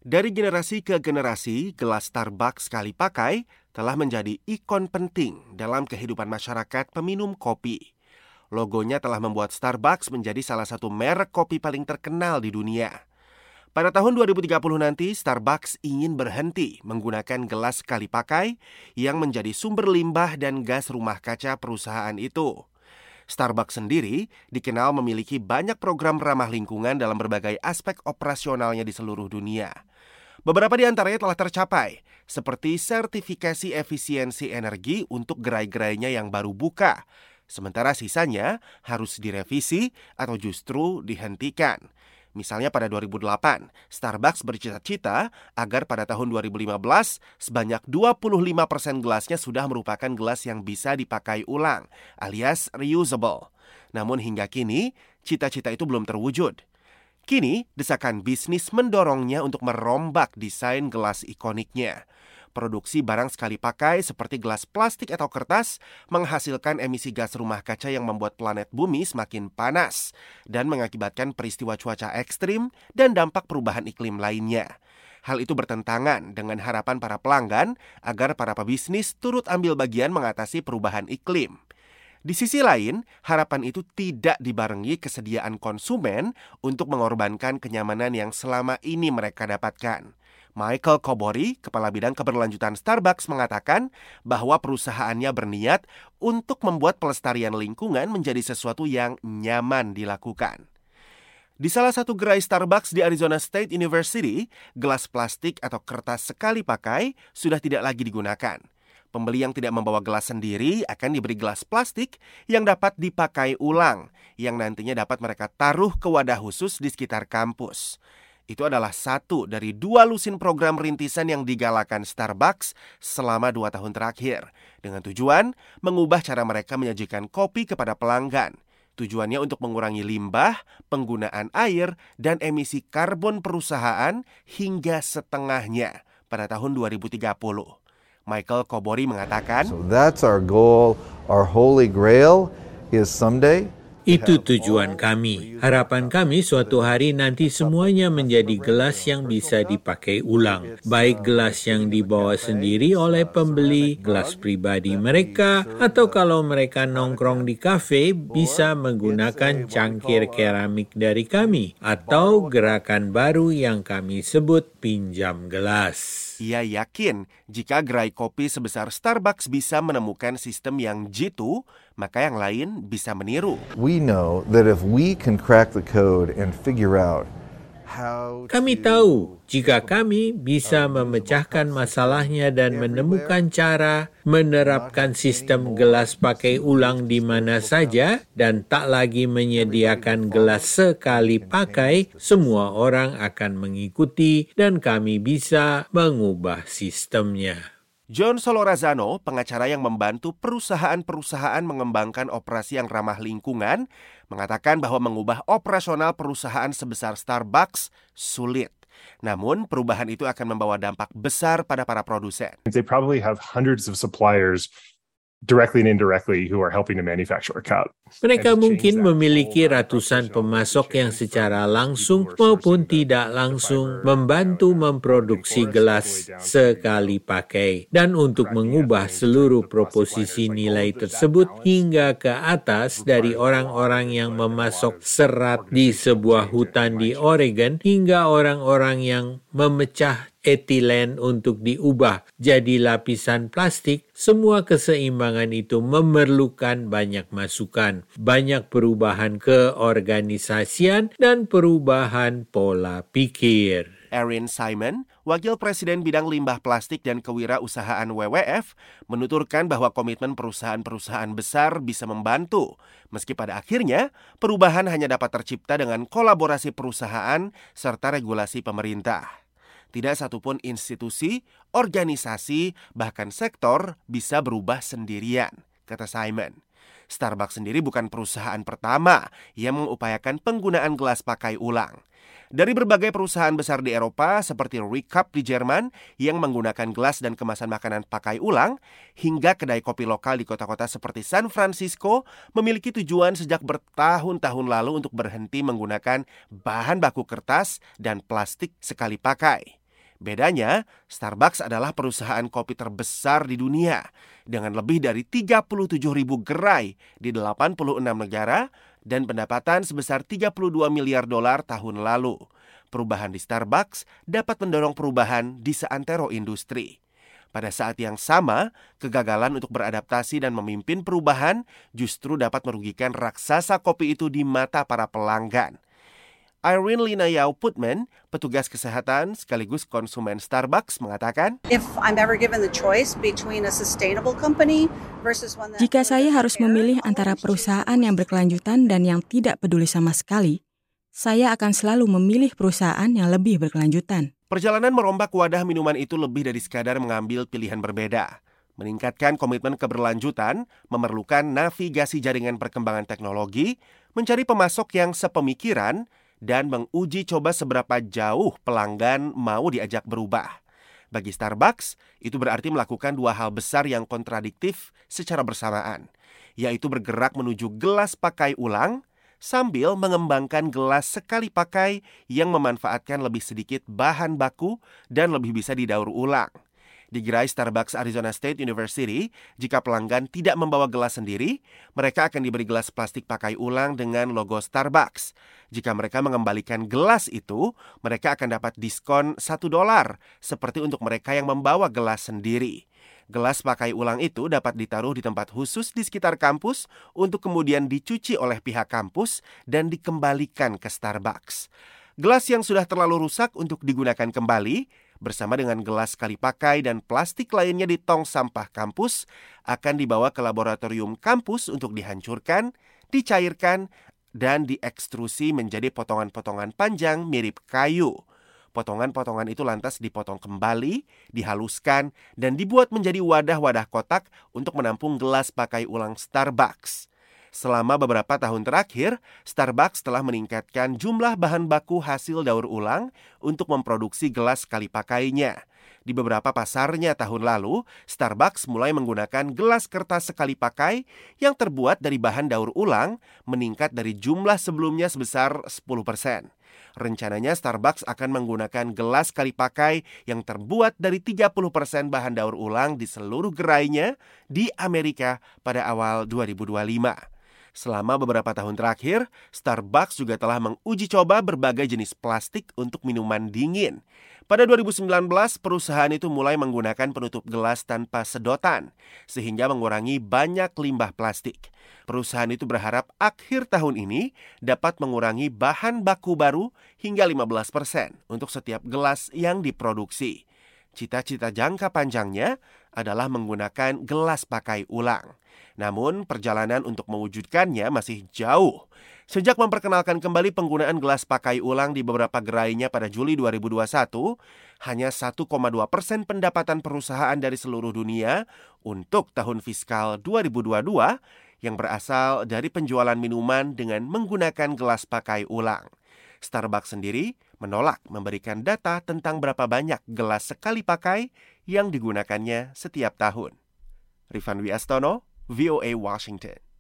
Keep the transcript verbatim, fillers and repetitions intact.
Dari generasi ke generasi, gelas Starbucks sekali pakai telah menjadi ikon penting dalam kehidupan masyarakat peminum kopi. Logonya telah membuat Starbucks menjadi salah satu merek kopi paling terkenal di dunia. Pada tahun dua ribu tiga puluh nanti, Starbucks ingin berhenti menggunakan gelas sekali pakai yang menjadi sumber limbah dan gas rumah kaca perusahaan itu. Starbucks sendiri dikenal memiliki banyak program ramah lingkungan dalam berbagai aspek operasionalnya di seluruh dunia. Beberapa di antaranya telah tercapai, seperti sertifikasi efisiensi energi untuk gerai-gerainya yang baru buka, sementara sisanya harus direvisi atau justru dihentikan. Misalnya pada dua ribu delapan, Starbucks bercita-cita agar pada tahun dua ribu lima belas sebanyak dua puluh lima persen gelasnya sudah merupakan gelas yang bisa dipakai ulang, alias reusable. Namun hingga kini, cita-cita itu belum terwujud. Kini, desakan bisnis mendorongnya untuk merombak desain gelas ikoniknya. Produksi barang sekali pakai seperti gelas plastik atau kertas menghasilkan emisi gas rumah kaca yang membuat planet bumi semakin panas dan mengakibatkan peristiwa cuaca ekstrim dan dampak perubahan iklim lainnya. Hal itu bertentangan dengan harapan para pelanggan agar para pebisnis turut ambil bagian mengatasi perubahan iklim. Di sisi lain, harapan itu tidak dibarengi kesediaan konsumen untuk mengorbankan kenyamanan yang selama ini mereka dapatkan. Michael Kobori, Kepala Bidang Keberlanjutan Starbucks, mengatakan bahwa perusahaannya berniat untuk membuat pelestarian lingkungan menjadi sesuatu yang nyaman dilakukan. Di salah satu gerai Starbucks di Arizona State University, gelas plastik atau kertas sekali pakai sudah tidak lagi digunakan. Pembeli yang tidak membawa gelas sendiri akan diberi gelas plastik yang dapat dipakai ulang, yang nantinya dapat mereka taruh ke wadah khusus di sekitar kampus. Itu adalah satu dari dua lusin program rintisan yang digalakan Starbucks selama dua tahun terakhir, dengan tujuan mengubah cara mereka menyajikan kopi kepada pelanggan. Tujuannya untuk mengurangi limbah, penggunaan air, dan emisi karbon perusahaan hingga setengahnya pada tahun dua ribu tiga puluh. Michael Kobori mengatakan, So that's our goal. Our holy grail is someday. Itu tujuan kami. Harapan kami suatu hari nanti semuanya menjadi gelas yang bisa dipakai ulang. Baik gelas yang dibawa sendiri oleh pembeli, gelas pribadi mereka, atau kalau mereka nongkrong di kafe bisa menggunakan cangkir keramik dari kami, atau gerakan baru yang kami sebut pinjam gelas. Ia yakin jika gerai kopi sebesar Starbucks bisa menemukan sistem yang jitu, maka yang lain bisa meniru. We know that if we can crack the code and figure out how Kami tahu jika kami bisa memecahkan masalahnya dan menemukan cara menerapkan sistem gelas pakai ulang di mana saja dan tak lagi menyediakan gelas sekali pakai, semua orang akan mengikuti dan kami bisa mengubah sistemnya. John Solorazano, pengacara yang membantu perusahaan-perusahaan mengembangkan operasi yang ramah lingkungan, mengatakan bahwa mengubah operasional perusahaan sebesar Starbucks sulit. Namun, perubahan itu akan membawa dampak besar pada para produsen. They probably have hundreds of suppliers directly and indirectly who are helping to manufacture a cup. Mereka mungkin memiliki ratusan pemasok yang secara langsung maupun tidak langsung membantu memproduksi gelas sekali pakai. Dan untuk mengubah seluruh proposisi nilai tersebut hingga ke atas dari orang-orang yang memasok serat di sebuah hutan di Oregon hingga orang-orang yang memecah etilen untuk diubah jadi lapisan plastik, semua keseimbangan itu memerlukan banyak masukan, banyak perubahan keorganisasian, dan perubahan pola pikir. Erin Simon, Wakil Presiden Bidang Limbah Plastik dan Kewirausahaan W W F, menuturkan bahwa komitmen perusahaan-perusahaan besar bisa membantu, meski pada akhirnya perubahan hanya dapat tercipta dengan kolaborasi perusahaan serta regulasi pemerintah. Tidak satupun institusi, organisasi, bahkan sektor bisa berubah sendirian, kata Simon. Starbucks sendiri bukan perusahaan pertama yang mengupayakan penggunaan gelas pakai ulang. Dari berbagai perusahaan besar di Eropa seperti Recap di Jerman yang menggunakan gelas dan kemasan makanan pakai ulang, hingga kedai kopi lokal di kota-kota seperti San Francisco memiliki tujuan sejak bertahun-tahun lalu untuk berhenti menggunakan bahan baku kertas dan plastik sekali pakai. Bedanya, Starbucks adalah perusahaan kopi terbesar di dunia dengan lebih dari tiga puluh tujuh ribu gerai di delapan puluh enam negara dan pendapatan sebesar tiga puluh dua miliar dolar tahun lalu. Perubahan di Starbucks dapat mendorong perubahan di seantero industri. Pada saat yang sama, kegagalan untuk beradaptasi dan memimpin perubahan justru dapat merugikan raksasa kopi itu di mata para pelanggan. Irene Lina Yao Putman, petugas kesehatan sekaligus konsumen Starbucks, mengatakan, If I'm ever given the choice between a sustainable company versus one that Jika saya harus memilih antara perusahaan yang berkelanjutan dan yang tidak peduli sama sekali, saya akan selalu memilih perusahaan yang lebih berkelanjutan. Perjalanan merombak wadah minuman itu lebih dari sekadar mengambil pilihan berbeda. Meningkatkan komitmen keberlanjutan memerlukan navigasi jaringan perkembangan teknologi, mencari pemasok yang sepemikiran, dan menguji coba seberapa jauh pelanggan mau diajak berubah. Bagi Starbucks, itu berarti melakukan dua hal besar yang kontradiktif secara bersamaan, yaitu bergerak menuju gelas pakai ulang sambil mengembangkan gelas sekali pakai yang memanfaatkan lebih sedikit bahan baku dan lebih bisa didaur ulang. Di gerai Starbucks Arizona State University, jika pelanggan tidak membawa gelas sendiri, mereka akan diberi gelas plastik pakai ulang dengan logo Starbucks. Jika mereka mengembalikan gelas itu, mereka akan dapat diskon satu dolar, seperti untuk mereka yang membawa gelas sendiri. Gelas pakai ulang itu dapat ditaruh di tempat khusus di sekitar kampus untuk kemudian dicuci oleh pihak kampus dan dikembalikan ke Starbucks. Gelas yang sudah terlalu rusak untuk digunakan kembali, bersama dengan gelas sekali pakai dan plastik lainnya di tong sampah kampus, akan dibawa ke laboratorium kampus untuk dihancurkan, dicairkan, dan diekstrusi menjadi potongan-potongan panjang mirip kayu. Potongan-potongan itu lantas dipotong kembali, dihaluskan, dan dibuat menjadi wadah-wadah kotak untuk menampung gelas pakai ulang Starbucks. Selama beberapa tahun terakhir, Starbucks telah meningkatkan jumlah bahan baku hasil daur ulang untuk memproduksi gelas sekali pakainya. Di beberapa pasarnya tahun lalu, Starbucks mulai menggunakan gelas kertas sekali pakai yang terbuat dari bahan daur ulang, meningkat dari jumlah sebelumnya sebesar sepuluh persen. Rencananya Starbucks akan menggunakan gelas sekali pakai yang terbuat dari tiga puluh persen bahan daur ulang di seluruh gerainya di Amerika pada awal dua ribu dua puluh lima. Selama beberapa tahun terakhir, Starbucks juga telah menguji coba berbagai jenis plastik untuk minuman dingin. Pada dua ribu sembilan belas, perusahaan itu mulai menggunakan penutup gelas tanpa sedotan, sehingga mengurangi banyak limbah plastik. Perusahaan itu berharap akhir tahun ini dapat mengurangi bahan baku baru hingga lima belas persen untuk setiap gelas yang diproduksi. Cita-cita jangka panjangnya adalah menggunakan gelas pakai ulang. Namun, perjalanan untuk mewujudkannya masih jauh. Sejak memperkenalkan kembali penggunaan gelas pakai ulang di beberapa gerainya pada Juli dua ribu dua puluh satu, hanya satu koma dua persen pendapatan perusahaan dari seluruh dunia untuk tahun fiskal dua ribu dua puluh dua yang berasal dari penjualan minuman dengan menggunakan gelas pakai ulang. Starbucks sendiri menolak memberikan data tentang berapa banyak gelas sekali pakai yang digunakannya setiap tahun. Rifan Wiastono, V O A Washington.